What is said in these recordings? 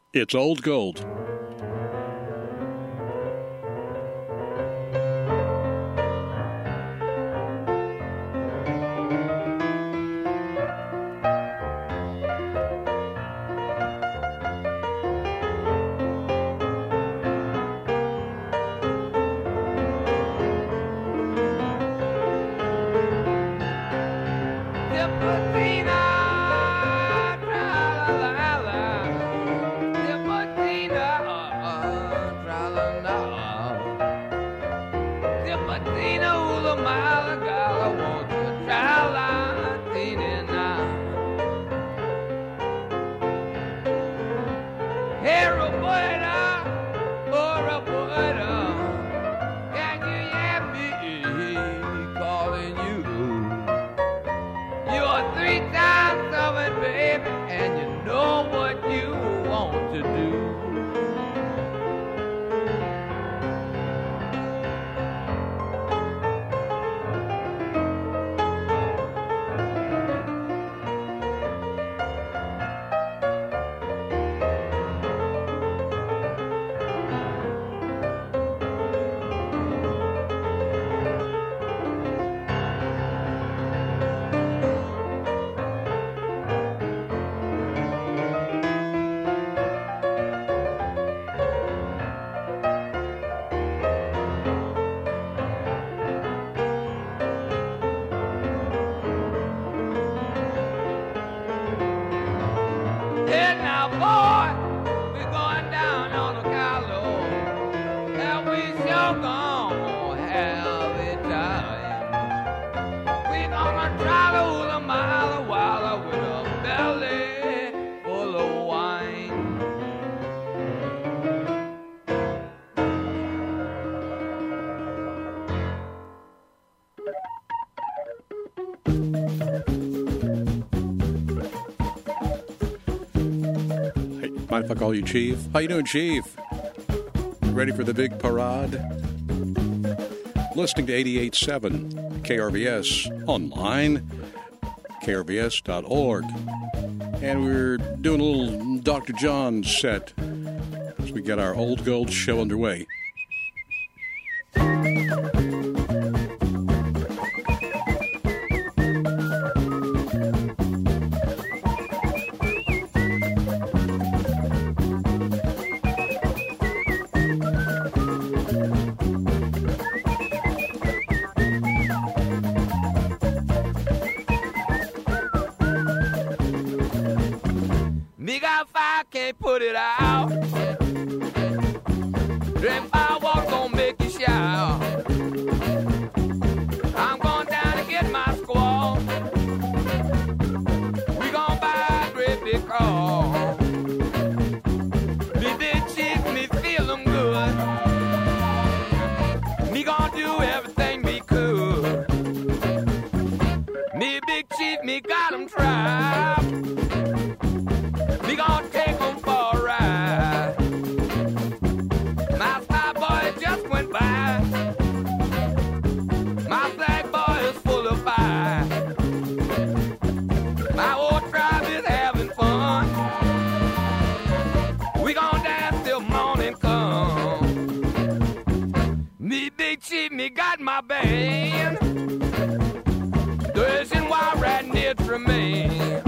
It's Old Gold. Mind if I call you Chief? How you doing, Chief? Ready for the big parade? Listening to 88.7 KRVS online, krvs.org. And we're doing a little Dr. John set as we get our Old Gold show underway. Put it out. Drink fireworks gonna make you shout. I'm going down to get my squaw. We gonna buy a great big car. Me big chief, me feelin' good. Me gonna do everything me could. Me big chief, me got 'em trapped. Me gonna take 'em for a ride. My star boy just went by. My flag boy is full of fire. My old tribe is having fun. We gonna dance till morning come. Me big chief, me got my band. Thursday while right near Tremaine.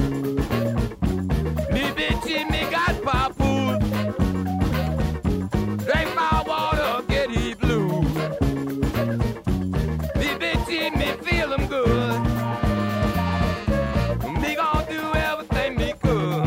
Me got papoose. Drink my water, get he blue. Me bitchy, me feel 'em good. Me gon' do everything me could.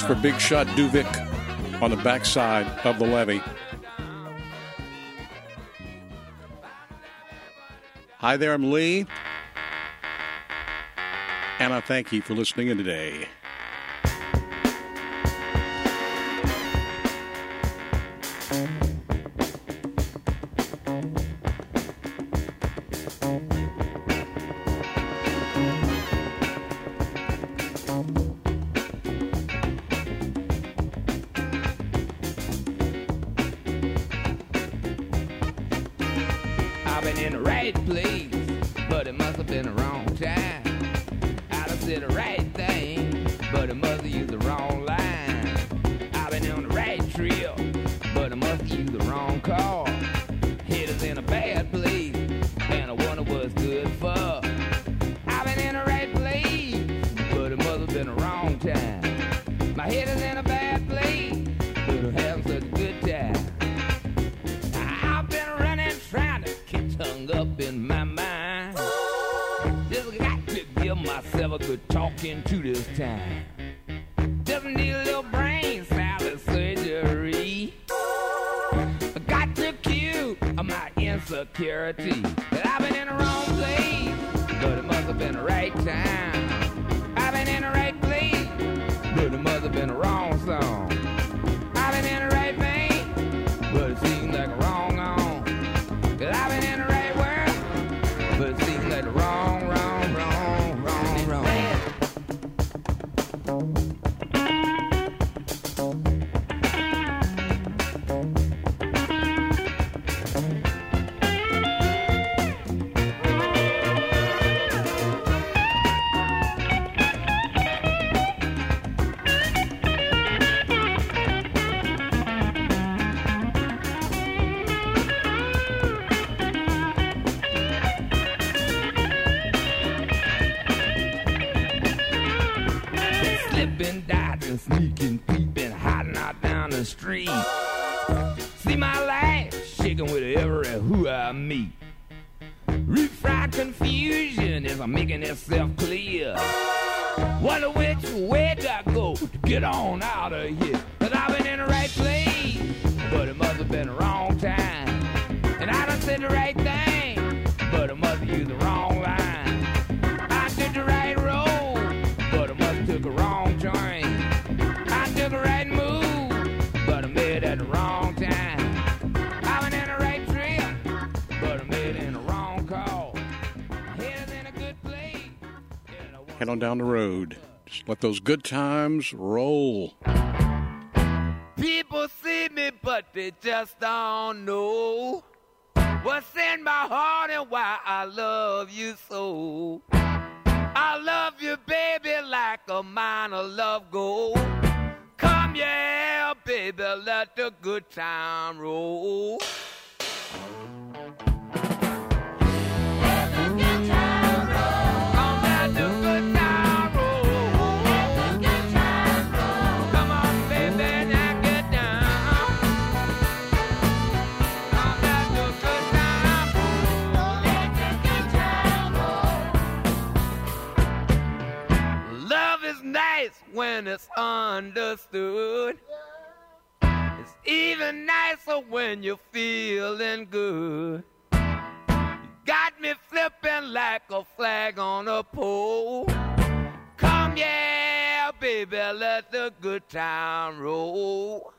for Big Shot Duvik on the backside of the levee. Hi there, I'm Lee. And I thank you for listening in today. Head on down the road. Just let those good times roll. People see me, but they just don't know what's in my heart and why I love you so. I love you, baby, like a mine of love gold. Come, yeah, baby, let the good time roll. When it's understood, it's even nicer when you're feeling good. You got me flipping like a flag on a pole. Come, yeah, baby, let the good time roll.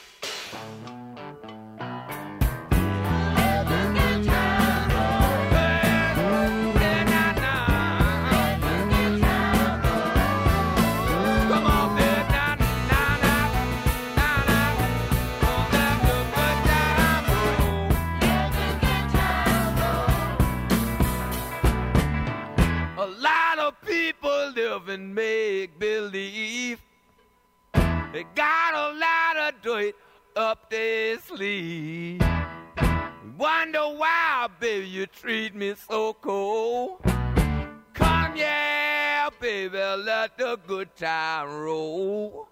And make believe they got a lot of dirt up their sleeve. Wonder why, baby, you treat me so cold. Come, yeah, baby, let the good time roll.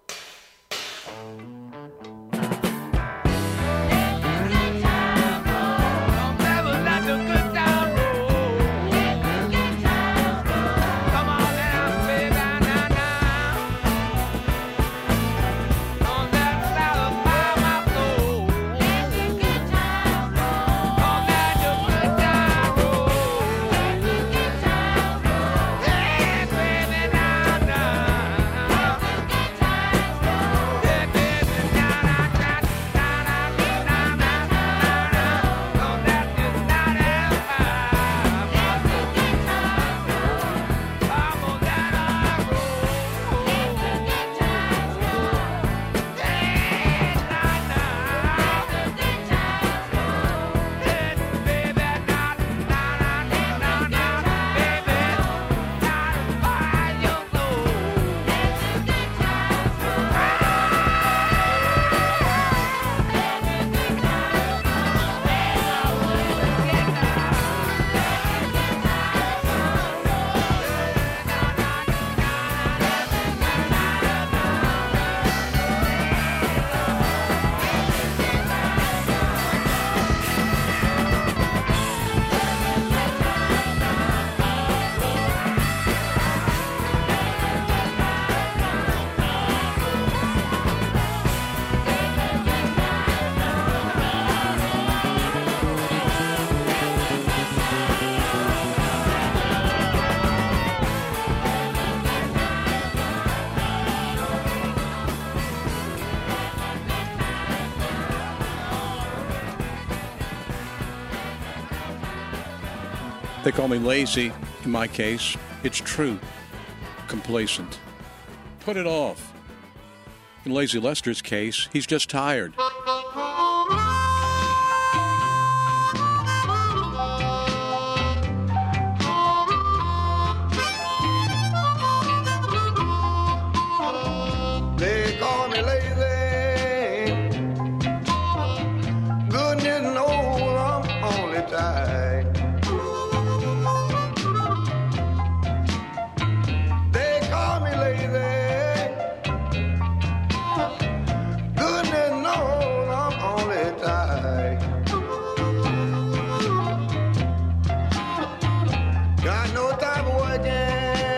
They call me lazy. In my case, it's true. Complacent. Put it off. In Lazy Lester's case, he's just tired. They call me lazy. Goodness knows I'm only tired. They call me lazy. Goodness knows I'm only tired. Got no time for working.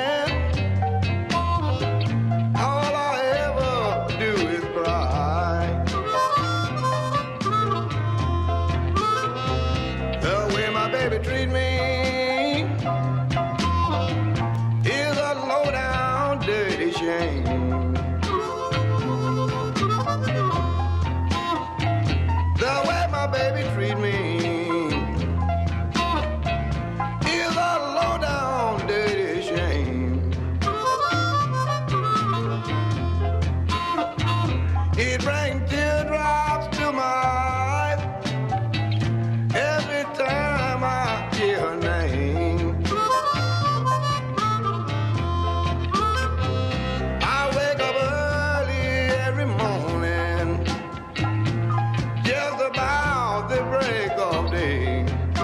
Treat me is a low down dirty shame. The way my baby treat me is a low down dirty shame. It brings teardrops to my eyes every time I hear her name. I wake up early every morning, just about the break of day.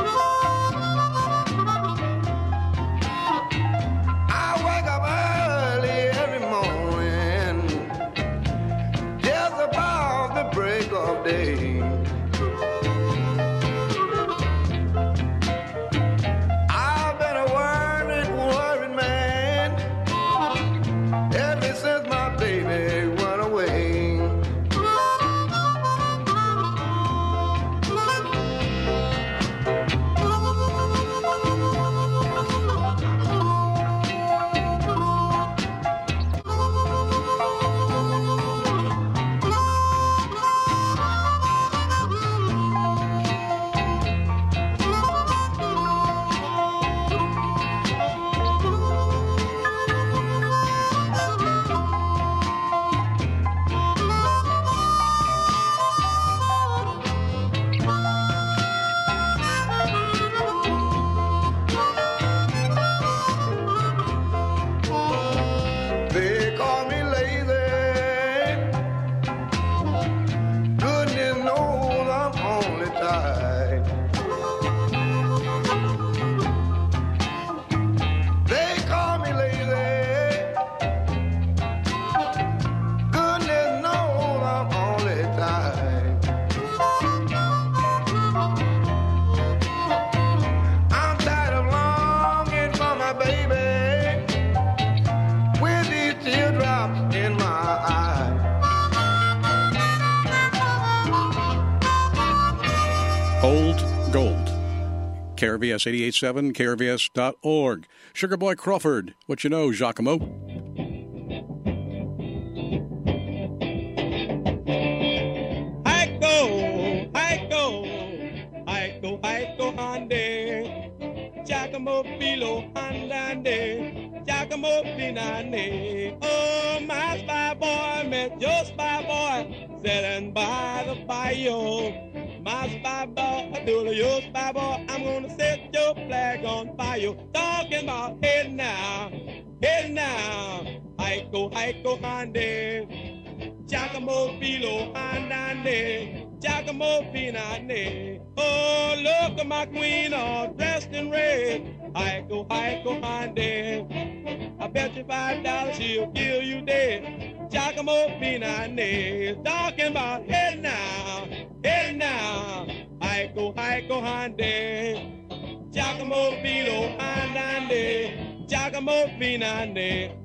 I wake up early every morning, just about the break of day. Old Gold. KRVS 88.7, KRVS.org. Sugar Boy Crawford, what you know, Giacomo. I go, hande. Giacomo Filo, handande. Giacomo Finande. Oh, my spy boy, met your spy boy, sitting by the fire. My spy boy, do your spy boy, I'm gonna set your flag on fire. Talking about hey now, I go, hande. Giacomo Filo, handande. Giacomo Finande. Oh, look at my queen all dressed in red. I go, hande. I bet you $5 she'll kill you dead. Giacomo Finande. Talking about hey now. I go, hande. Giacomo Filo, handande. Giacomo Finande.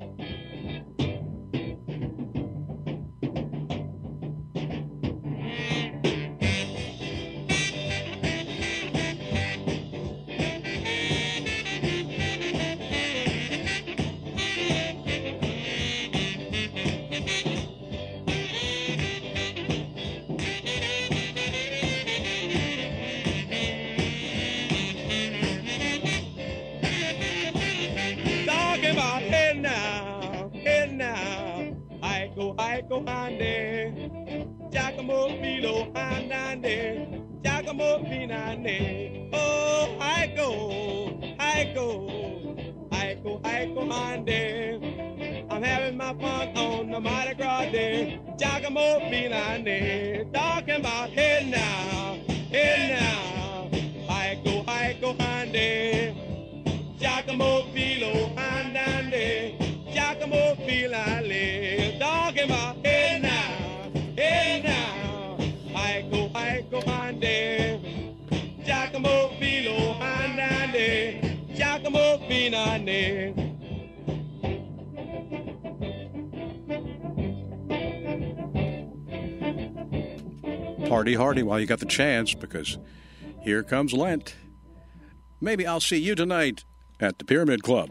Haiko Hande, Giacomo Bilo Handande, Giacomo Pinane. Oh, Haiko, Haiko, Haiko, Haiko Hande. I'm having my fun on the Mardi Gras day. Giacomo Pinane, talking about hey now, Haiko, Haiko Hande. Giacomo Pilo Handande, Giacomo Pilale, talking about hey now, Haiko Hande, Giacomo Pilo Handande, Giacomo Pinane. Party hardy while you got the chance, because here comes Lent. Maybe I'll see you tonight at the Pyramid Club.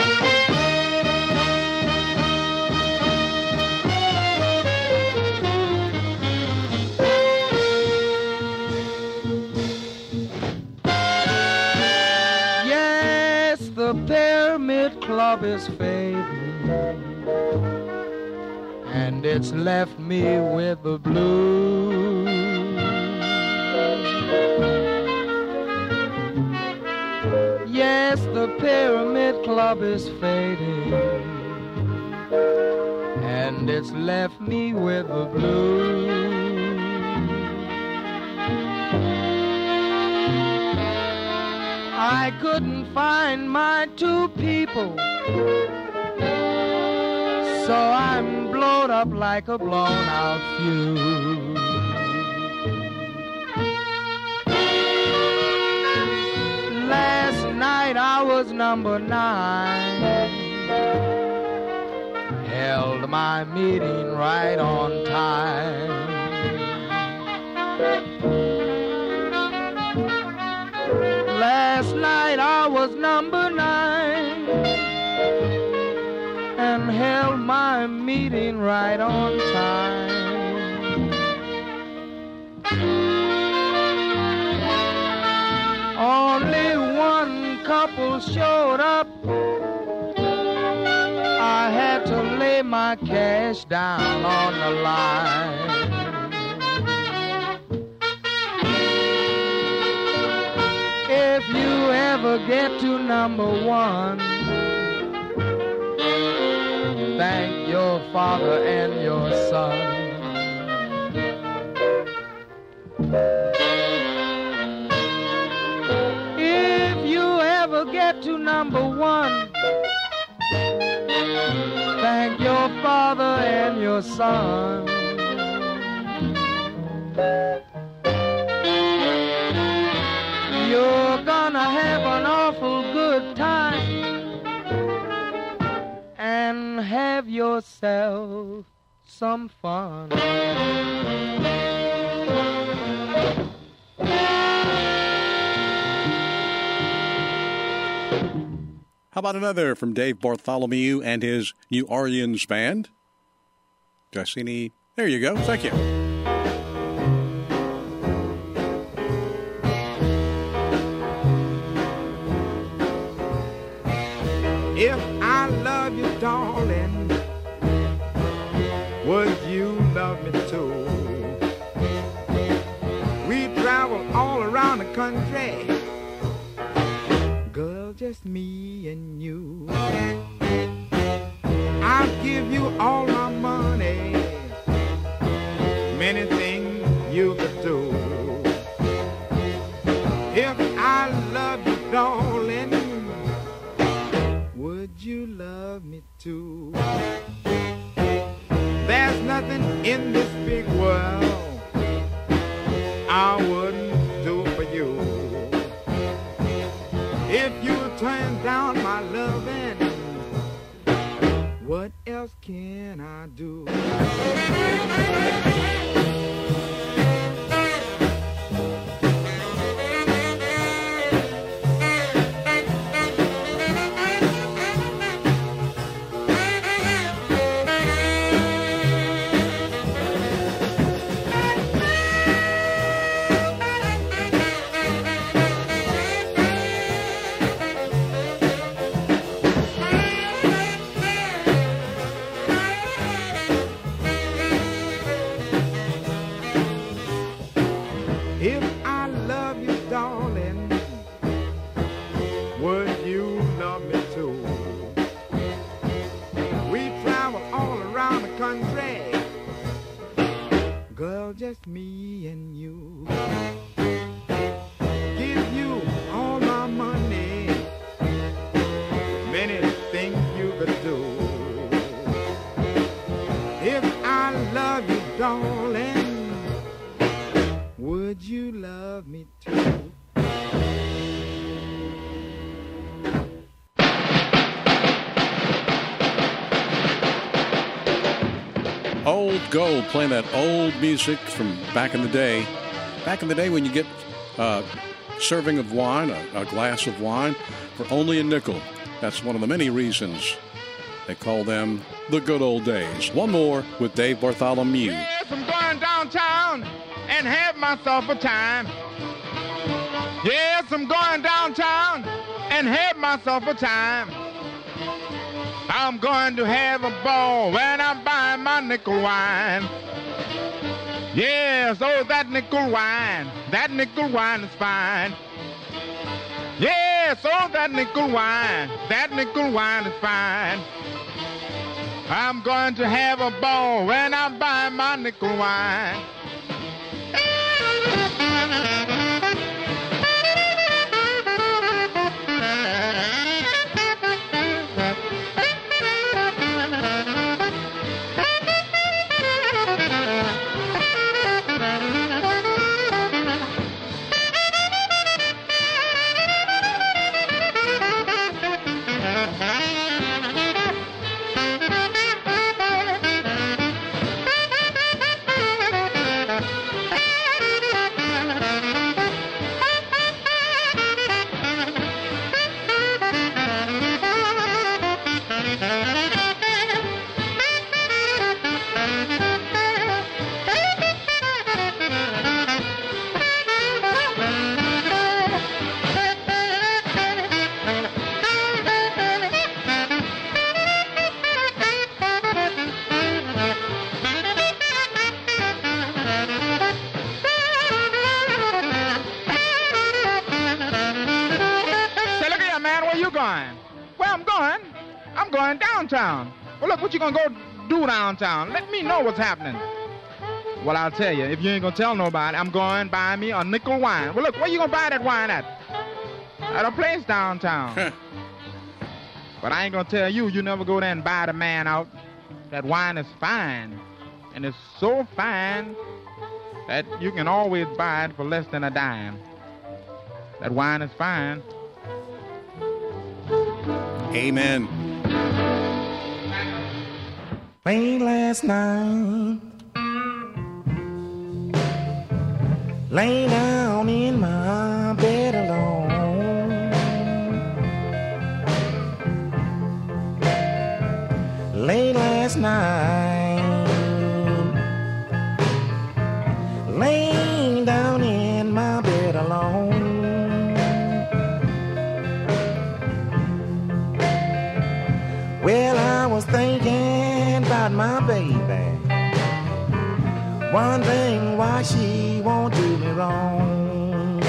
Yes, the Pyramid Club is fading, and it's left me with the blues. Yes, the Pyramid Club is fading, and it's left me with the blues. I couldn't find my two people, so I'm blowed up like a blown out fuse. Last night I was number 9, held my meeting right on time. Last night I was number 9 and held my meeting right on time. Only one couple showed up. I had to lay my cash down on the line. If you ever get to number 1, thank your father and your son. If you ever get to number 1, thank your father and your son. You're gonna have an awful good time and have yourself some fun. How about another from Dave Bartholomew and his New Orleans band? Do I see any? There you go. Thank you. If I love you, darling, would you love me too? We travel all around the country, girl, just me and you. I'll give you all my money, many things you could do. If I love you, darling, would you love me too? There's nothing in this big world I wouldn't do for you. If you turn down my loving, what else can I do? just me and you. Give you all my money, many things you could do. If I love you, darling, would you love me too? Old Gold, playing that old music from back in the day. Back in the day when you get a serving of wine, a glass of wine, for only a nickel. That's one of the many reasons they call them the good old days. One more with Dave Bartholomew. Yes, I'm going downtown and have myself a time. Yes, I'm going downtown and have myself a time. I'm going to have a ball when I'm buying my nickel wine. Yes, oh, that nickel wine is fine. Yes, oh, that nickel wine is fine. I'm going to have a ball when I'm buying my nickel wine. Downtown. Well, look, what you gonna go do downtown? Let me know what's happening. Well, I'll tell you, if you ain't gonna tell nobody, I'm going to buy me a nickel wine. Well, look, where you gonna buy that wine at? At a place downtown. But I ain't gonna tell you, you never go there and buy the man out. That wine is fine. And it's so fine that you can always buy it for less than a dime. That wine is fine. Amen. Late last night, lay down in my bed alone. Late last night, laying down in my bed alone. Well, I was thinking about my baby, wondering why she won't do me wrong.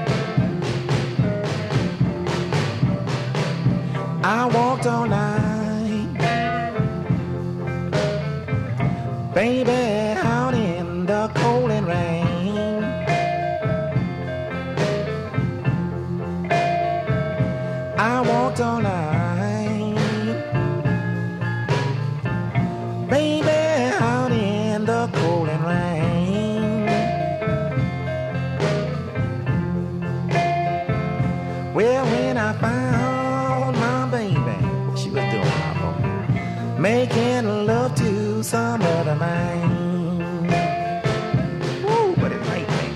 I walked all night, baby, out in the cold and rain. I walked all night, baby, out in the cold and rain. Well, when I found my baby, she was doing my phone, making love to some other man. Woo, but it's late, baby.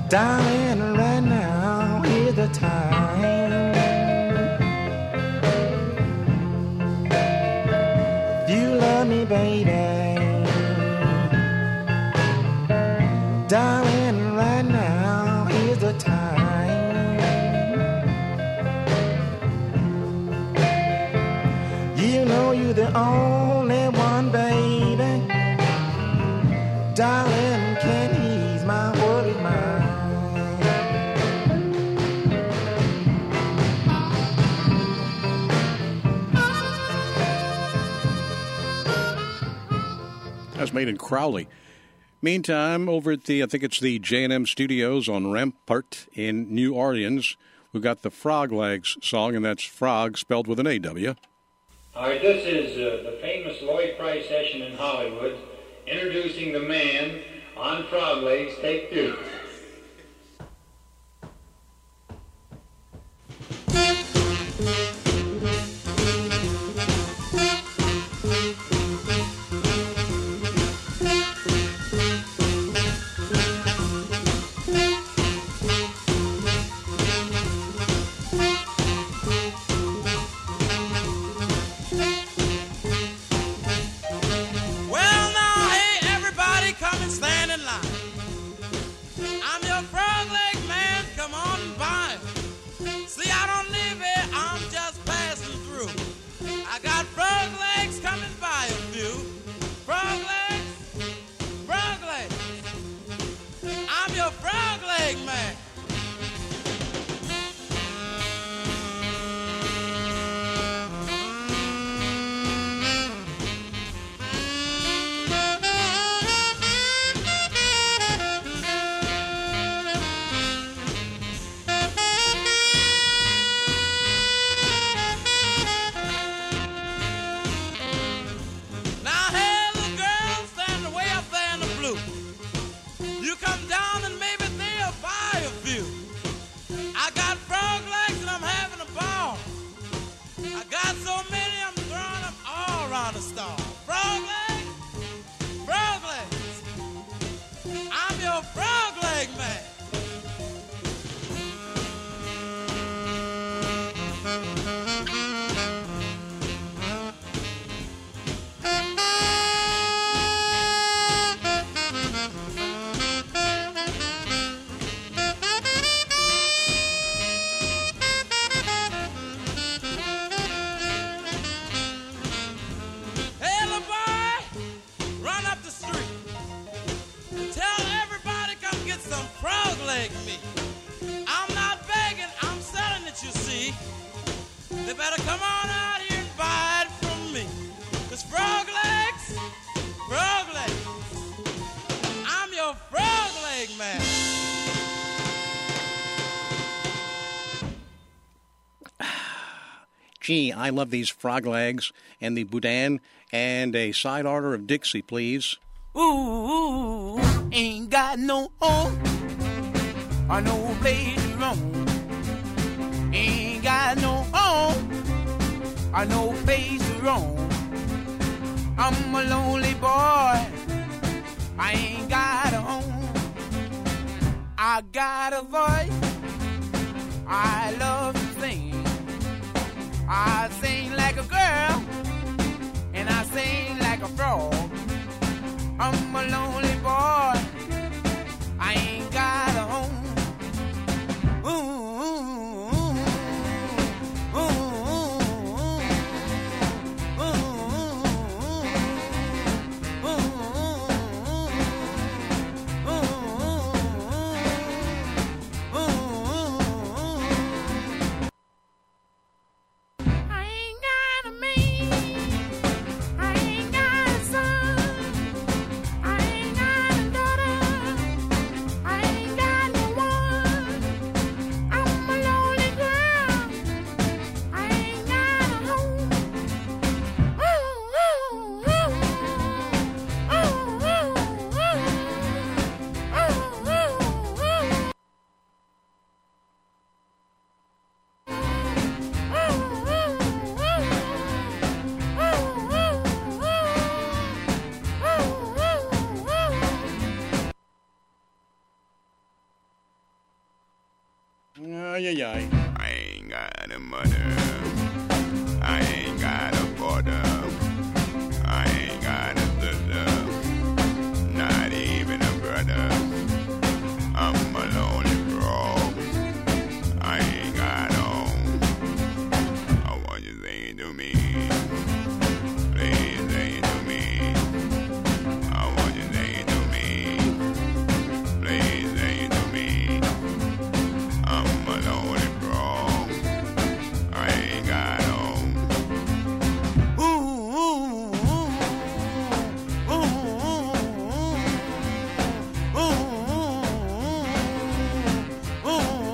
Darling, right now is the time. If you love me, baby, darling, right now is the time. You know you're the only one, baby. Darling, can ease my worried mind. That's made in Crowley. Meantime, over at I think it's the J&M Studios on Rampart in New Orleans, we've got the Frog Legs song, and that's frog spelled with an A-W. All right, this is the famous Lloyd Price session in Hollywood, introducing the man on Frog Legs, take 2. Gee, I love these Frog Legs and the Boudin, and a side order of Dixie, please. Ooh, ain't got no home or no place to roam. Ain't got no home or no place to roam. I'm a lonely boy, I ain't got a home. I got a voice, I love to sing. I sing like a girl, and I sing like a frog. I'm a lonely boy, I ain't got a home. I ain't got a son, I ain't got a daughter. ay, ay. I ain't got a mother. I ain't got a father. I ain't got a sister. Not even a brother. I'm a lonely frog. I ain't got home. I want you to say to me. Please say to me. I want you to say to me. Please say to me. I'm a lonely frog. I ain't got home. Ooh, ooh, ooh, ooh, ooh,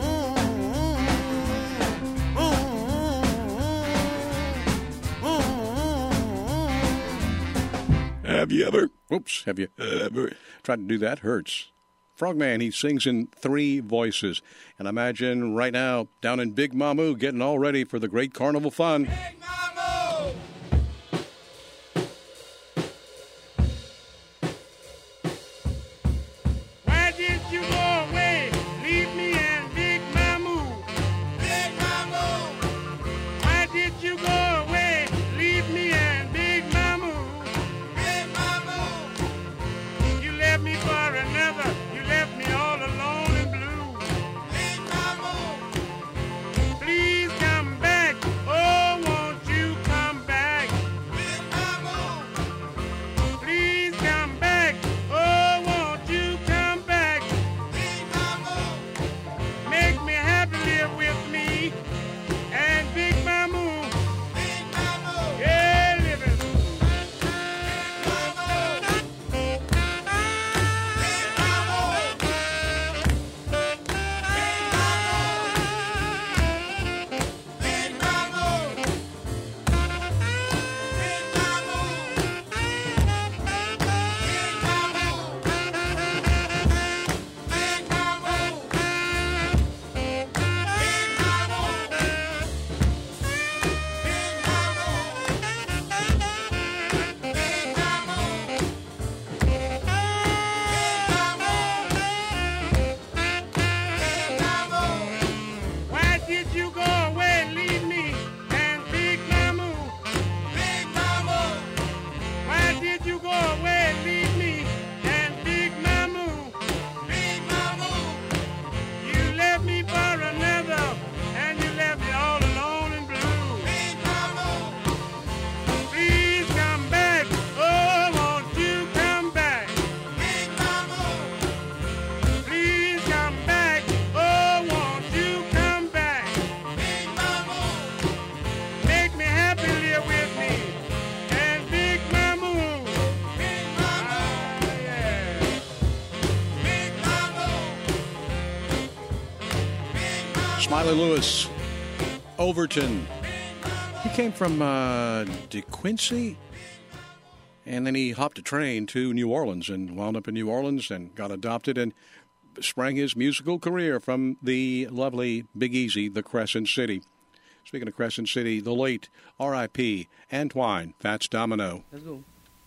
Have you ever tried to do that? Hurts. Frogman, he sings in 3 voices. And imagine right now, down in Big Mamu, getting all ready for the great carnival fun. Big Mamu! Why did you go away? Leave me and Big Mamu. Big Mamu! Why did you go away? Leave me and Big Mamu. Big Mamu! You left me for another. You left me all alone and blue. Big Mamu! Please come back. Oh, won't you come back? Big Mamu! Please come back. Oh, won't you come back? Big Mamu! Make me happy, live with me. And Big Mamu. Big Mamu! Yeah, living. Big Mamu! Big Mamu! Big Mamu! Big Mamu! Why did you go away and leave me and Big Mamu? Big Mamu! Why did you go away and leave me and Big Mamu? Big Mamu! You left me for another, and you left me all alone and blue. Big Mamu! Please come back. Oh, won't you come back? Big Mamu! Please come back. Oh, won't you come back? Big Mamu! Make me happy, live with me. And Big Mamu. Big Mamu. Yeah. Big Mamu. Big Mamu. Smiley Lewis, Overton. He came from DeQuincy, and then he hopped a train to New Orleans and wound up in New Orleans and got adopted and sprang his musical career from the lovely Big Easy, the Crescent City. Speaking of Crescent City, the late R.I.P. Antoine Fats Domino. Let's go.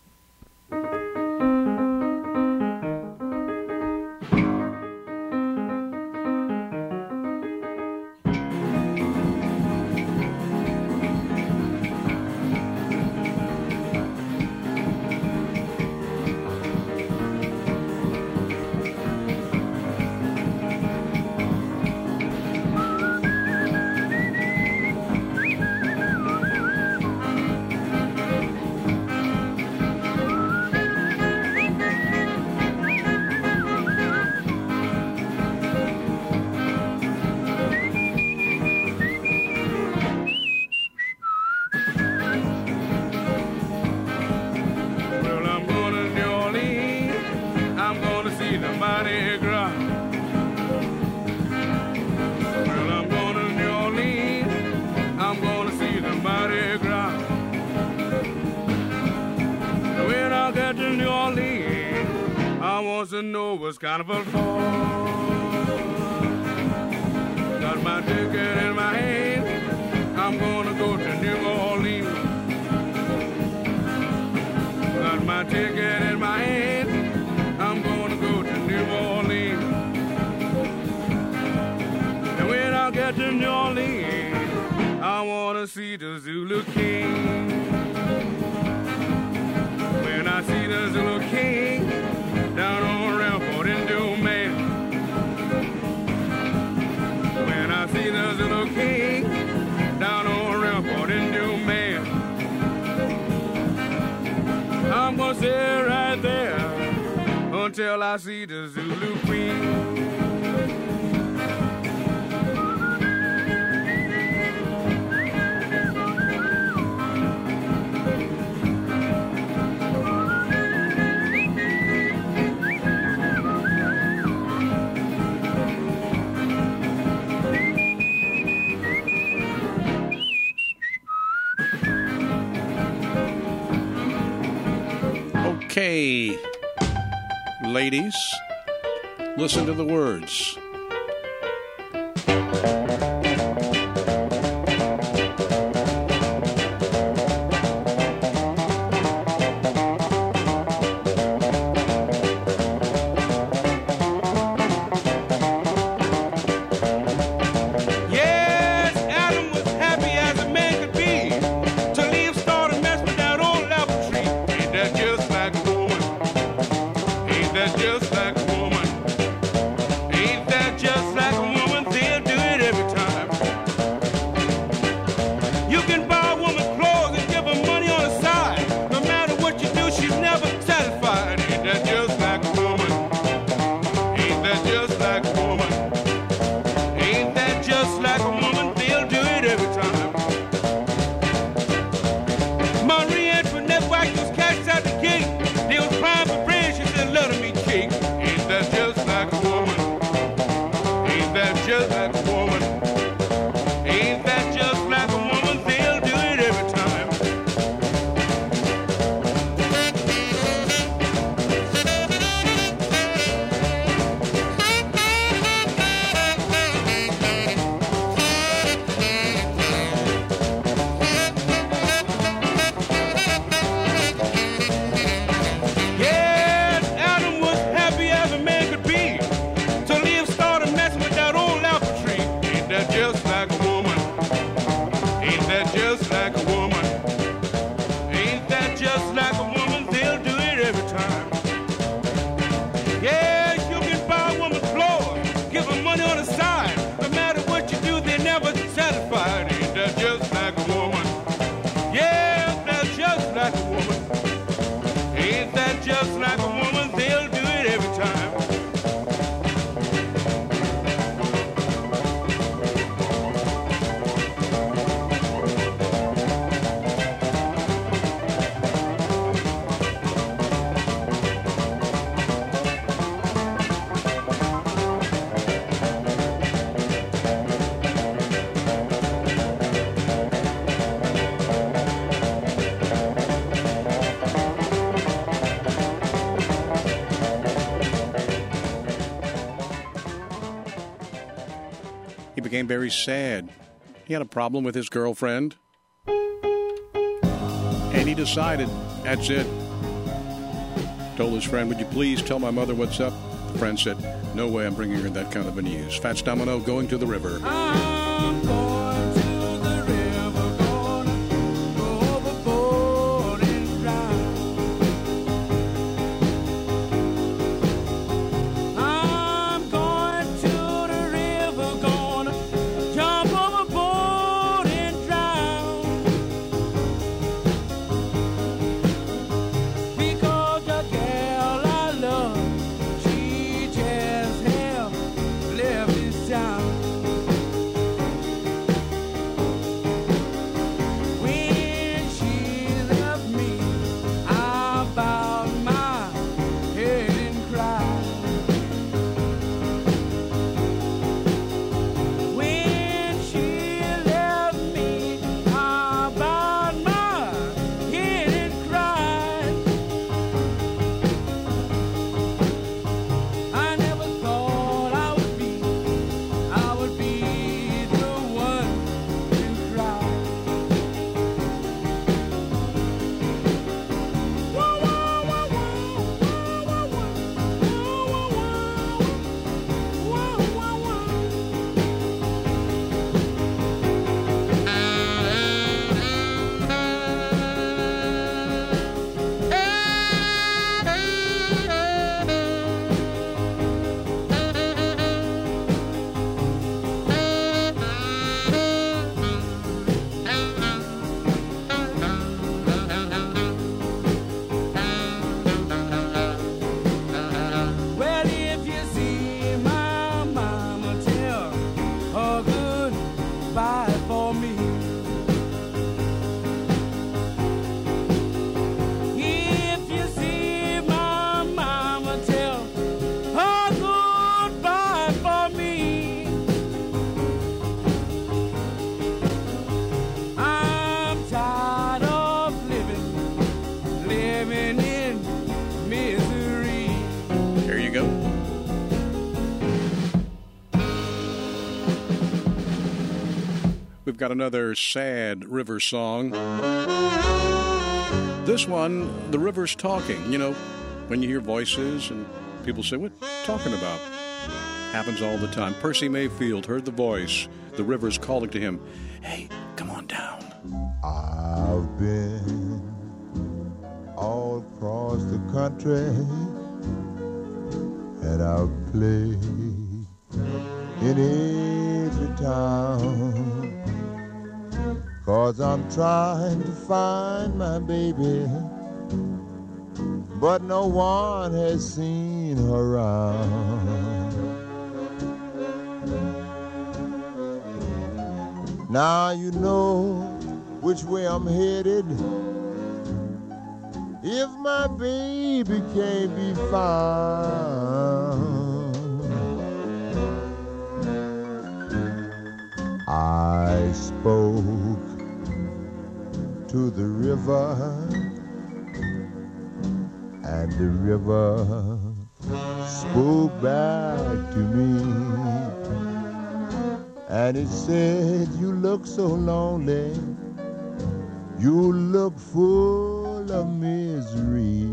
Well, I'm going to New Orleans. I'm going to see the Mardi Gras. Well, I'm going to New Orleans. I'm going to see the Mardi Gras. When I get to New Orleans, I want to know what's carnival for. Got my ticket in my hand. I'm going to go to New Orleans. Got my ticket in my hand. I'm going to go to New Orleans. And when I get to I'm gonna stay right there until I see the Zulu Queen. Okay, ladies, listen to the words. Became very sad. He had a problem with his girlfriend, and he decided, that's it. Told his friend, would you please tell my mother what's up? The friend said, no way I'm bringing her that kind of a news. Fats Domino, Going to the River. I'm going to the river, gonna go overboard and drown. I'm going to the river, gonna jump overboard and drown. Because the girl I love, she just have left this town. we've got another sad river song. This one, the river's talking. You know, when you hear voices and people say, what talking about? Happens all the time. Percy Mayfield heard the voice. The river's calling to him. Hey, come on down. I've been all across the country, and I've played in every town, 'cause I'm trying to find my baby, but no one has seen her around. Now you know which way I'm headed. If my baby can't be found, I spoke to the river, and the river spoke back to me, and it said, you look so lonely, you look full of misery.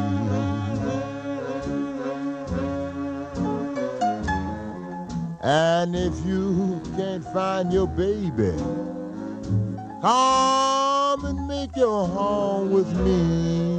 And if you can't find your baby, come and make your home with me.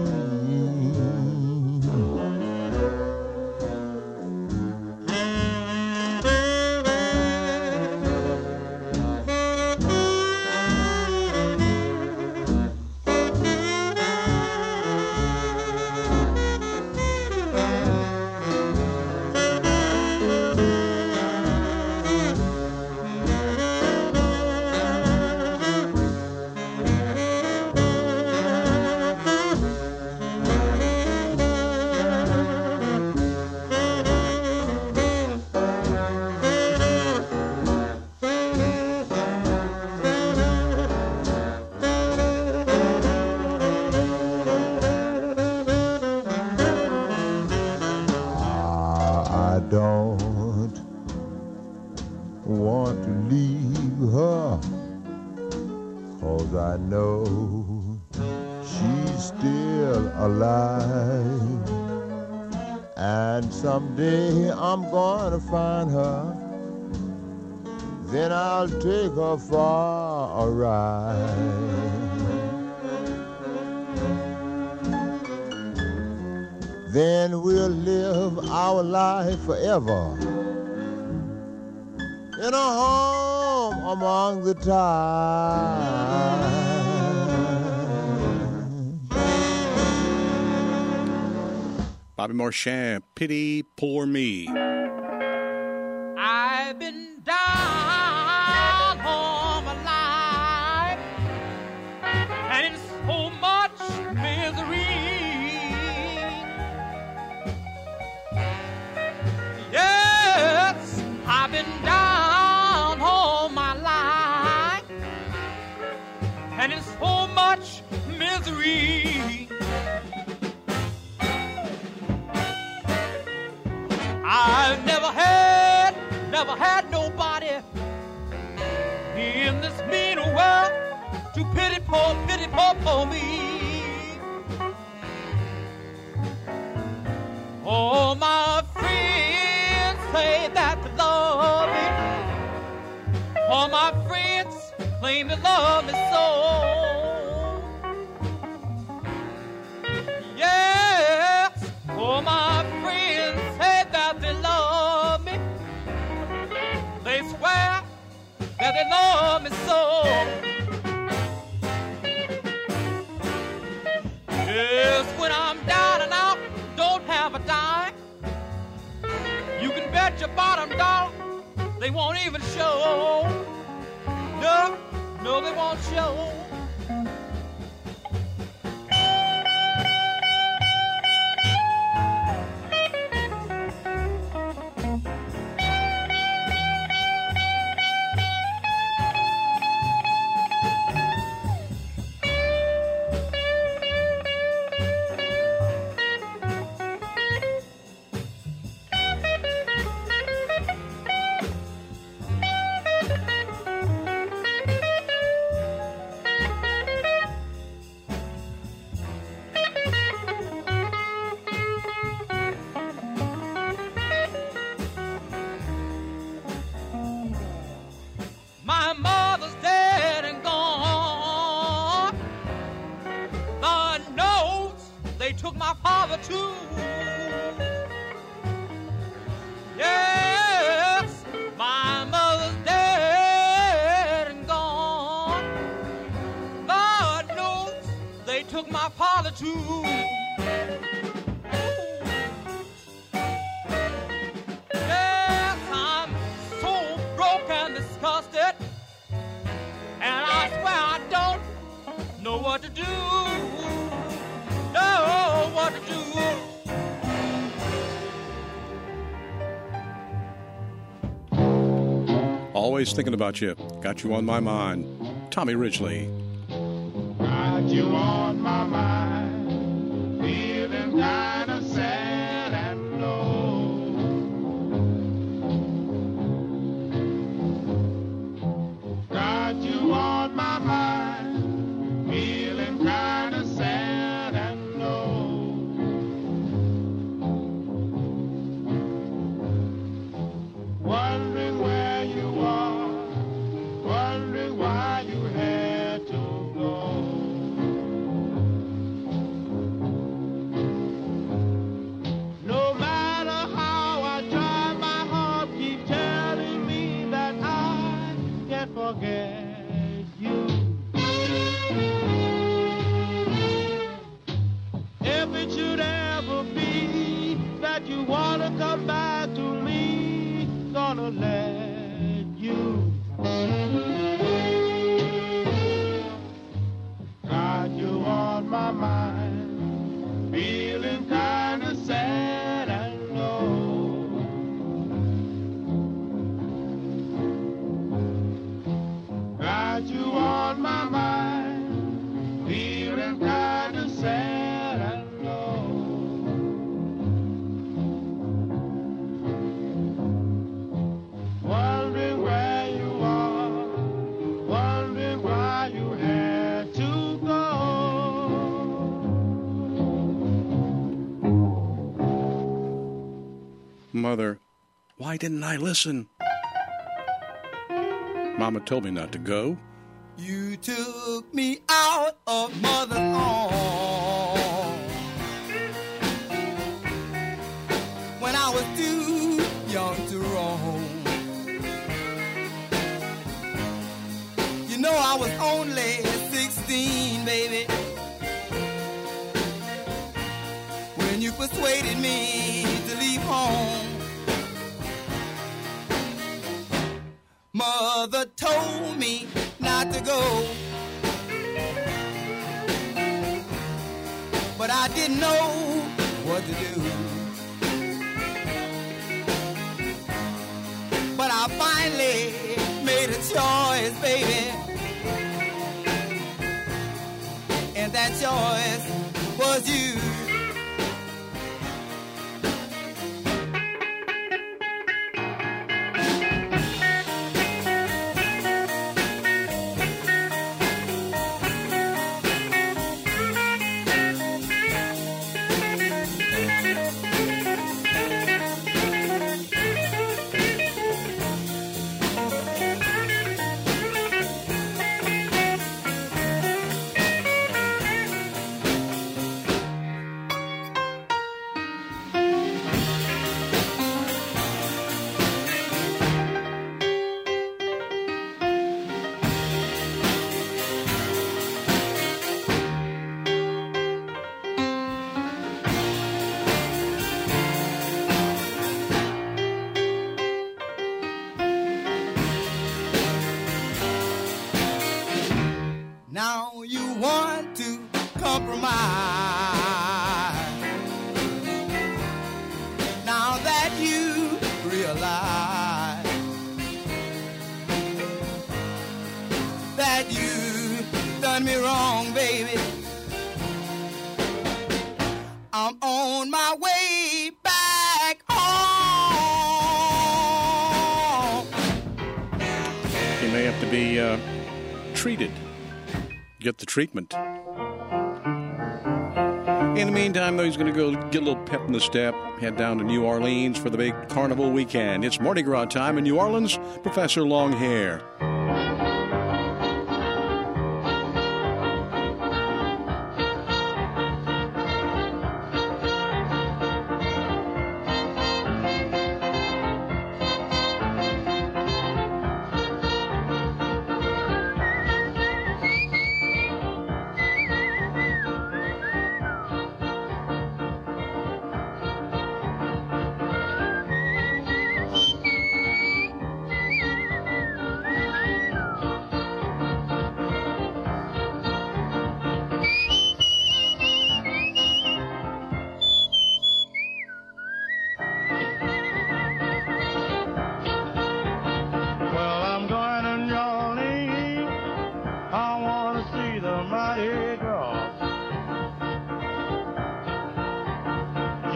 Someday I'm gonna find her, then I'll take her for a ride. Then we'll live our life forever in a home among the tide. Bobby Marchand, Pity Poor Me. I've been down all my life, and in so much misery. Yes, I've been down all my life, and in so much misery. I've never had nobody in this mean world to pity poor me. All my friends say that they love me. All my friends claim to love me so. Yes, all my friends say that they love me. They swear that they love me so. Yes, when I'm down and out, don't have a dime, you can bet your bottom dollar they won't even show. No, they won't show. they took my father too. Yes, my mother's dead and gone. Lord knows they took my father too. Yes, I'm so broke and disgusted, and I swear I don't know what to do. Know what to do. Always thinking about you. Got you on my mind. Tommy Ridgely. Got you on my mind, feeling kind of sad and low. Got you on my mind, feeling kind of sad and low. Wondering where you are, wondering why you had to go. No matter how I try, my heart keeps telling me that I can't forget you. If it should ever be that you want to come back to me, gonna let you. Got you on my mind, feeling kind of sad and low. Got you on my mind, feeling kind of sad and low. Wondering where you are, wondering why you had to go. Mother, why didn't I listen? Mama told me not to go. You took me out of mother's arms when I was too young to roam. You know I was only 16, baby, when you persuaded me to leave home. Mother told me not to go, but I didn't know what to do. But I finally made a choice, baby, and that choice was you. Now you want to compromise. Now that you realize that you done me wrong, baby, I'm on my way back home. You may have to be treated. Get the treatment. In the meantime, though, he's going to go get a little pep in the step, head down to New Orleans for the big carnival weekend. It's Mardi Gras time in New Orleans. Professor Longhair.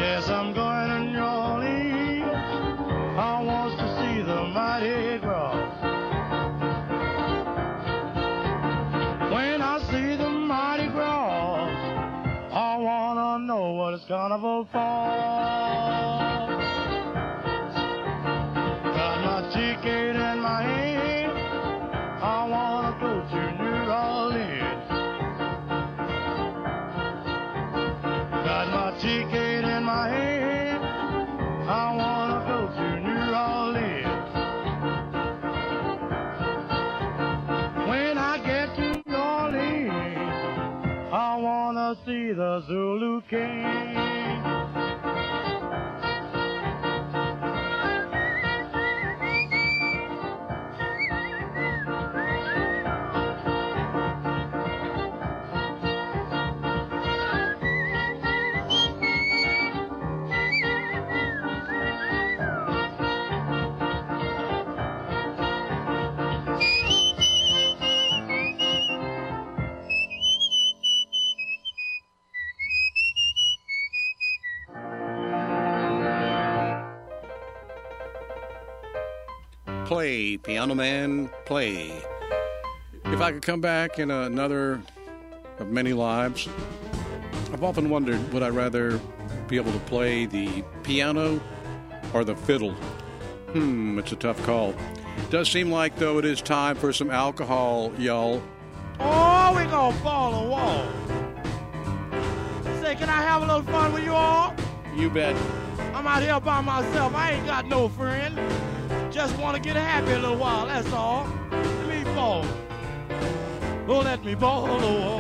Yes, I'm going to New Orleans. I want to see the Mardi Gras. When I see the Mardi Gras, I want to know what it's carnival for. Got my ticket in my hand. I want to go to New Orleans. Got my ticket in my hand. I want to go to New Orleans. When I get to New Orleans, I want to see the Zulu King. Play, Piano Man, play. If I could come back in another of many lives, I've often wondered, would I rather be able to play the piano or the fiddle? It's a tough call. Does seem like, though, it is time for some alcohol, y'all. Oh, we gonna fall a wall. Say, can I have a little fun with you all? You bet. I'm out here by myself. I ain't got no friend. Just want to get happy a little while, that's all. Let me ball. Oh, let me ball a wall.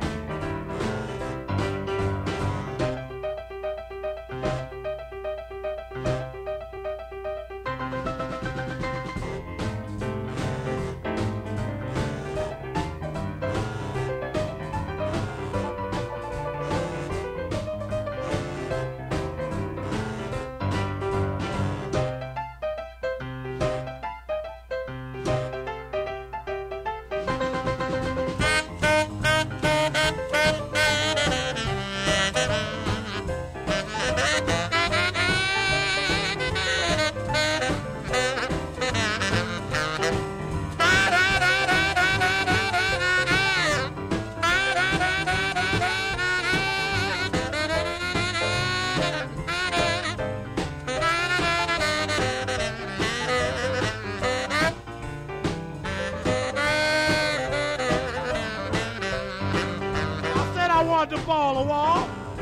To ball a wall.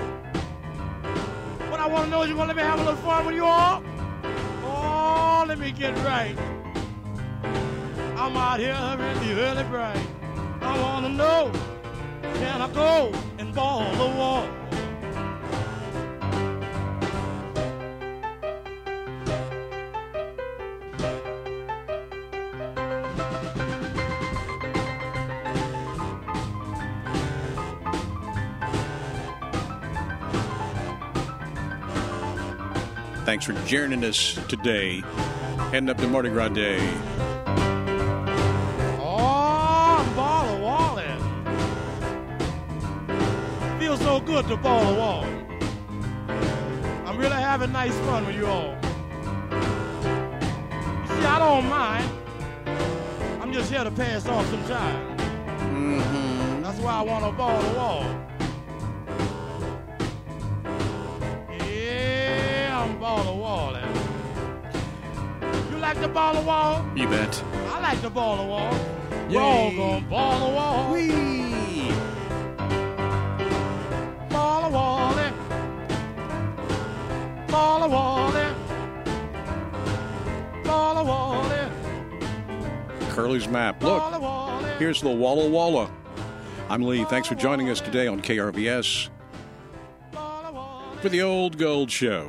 What I want to know is you want to let me have a little fun with you all? Oh, let me get right. I'm out here really, really bright. I want to know, can I go and ball a wall? Thanks for joining us today. Heading up to Mardi Gras Day. Oh, I'm ball a walling. Feels so good to ball a wall. I'm really having nice fun with you all. You see, I don't mind. I'm just here to pass off some time. That's why I want to ball a wall. Ball a wall, eh? You like to ball a wall? You bet. I like to ball a wall. We're all gonna ball a wall. Whee! Ball a wall, eh? Ball a wall, eh? Ball a wall, eh? Curly's Map. Look, here's the Walla Walla. I'm Lee. Thanks for joining us today on KRVS for the Old Gold Show.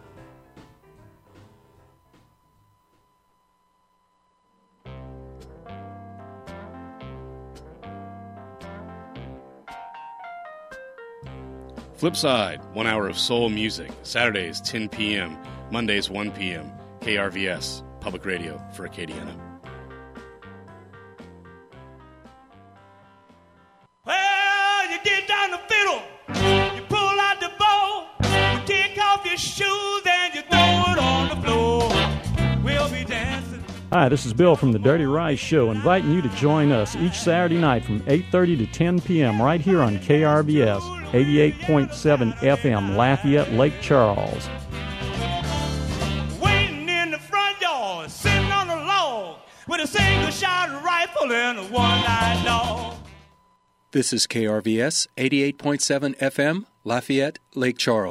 Flipside, 1 hour of soul music. Saturdays, 10 p.m. Mondays, 1 p.m. KRVS, Public Radio for Acadiana. Well, you get down the fiddle, you pull out the bow, you take off your Hi, this is Bill from the Dirty Rice Show, inviting you to join us each Saturday night from 8:30 to 10 p.m. right here on KRVS 88.7 FM, Lafayette, Lake Charles. Waiting in the front yard, sitting on a log with a single-shot rifle and a one-eyed dog. This is KRVS 88.7 FM, Lafayette, Lake Charles.